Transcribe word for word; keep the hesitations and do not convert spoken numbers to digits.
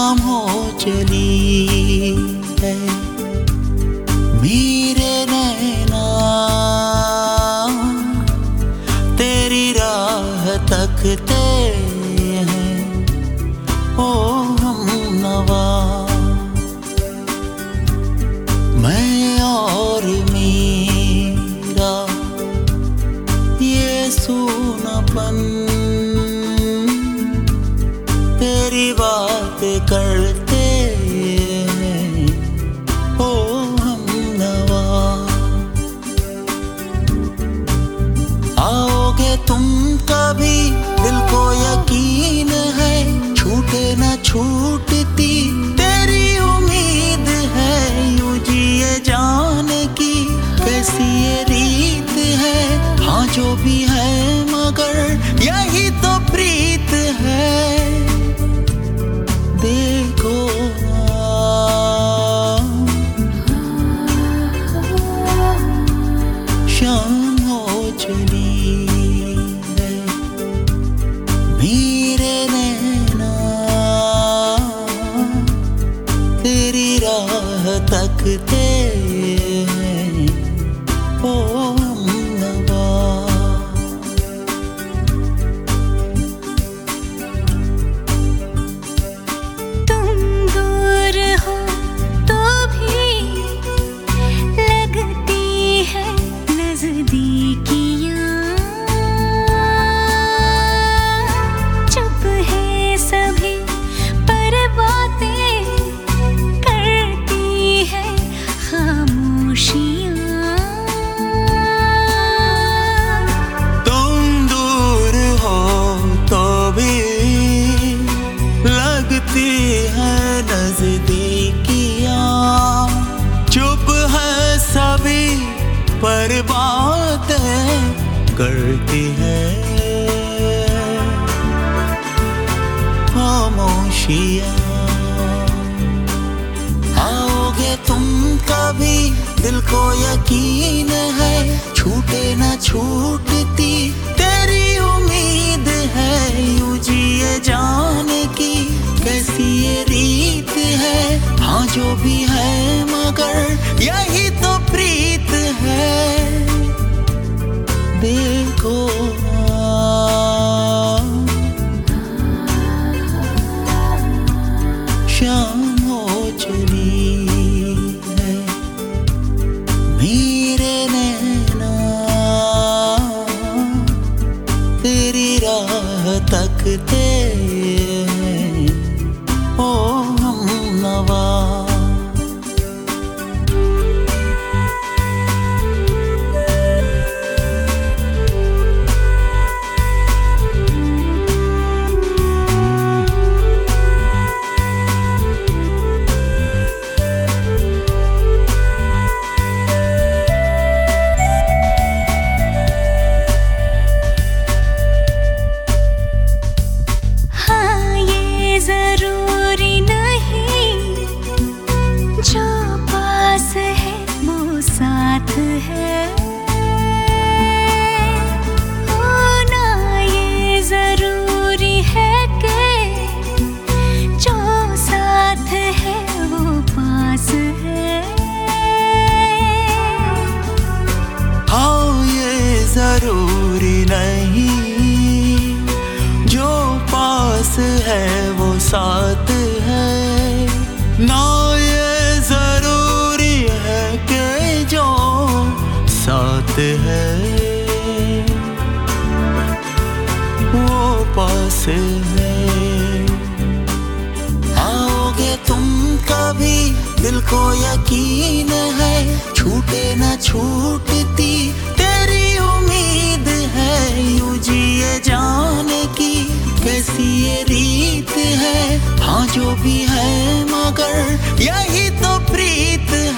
शाम हो चली है, मेरे नैना तेरी राह तकते हैं। ओ हमनवा मैं और मेरा ये सूनापन तेरी बात करते हैं। ओ हमनवा आओगे तुम कभी, दिल को यकीन है छूटे न छूटती तेरी उम्मीद है। यूं जिए जाने की कैसी ये रीत है, हाँ जो भी है मगर यही तो प्रीत है। देखो शाम हो चली है, मेरे नैना तेरी राह तकते हैं। ओ हमनवा पर बातें करती है खामोशियाँ। आओगे तुम कभी, दिल को यकीन है छूटे न छूटती तेरी उम्मीद है। यूं जिए जाने की कैसी ये रीत है, हाँ जो भी है मगर यही तो प्रीत है। देखो शाम हो चली है, मेरे नैना तेरी राह तकते हैं। ओ हमनवा जरूरी नहीं जो पास है वो साथ है, होना ये जरूरी है कि जो साथ है वो पास है। हाँ ये जरूरी नहीं जो पास है वो साथ है, ना ये जरूरी है कि जो साथ है वो पास है। आओगे तुम कभी, दिल को यकीन है छूटे न छूटती तेरी उम्मीद है। यूं जिए जाने की कैसी ये रीत है, हाँ जो भी है मगर यही तो प्रीत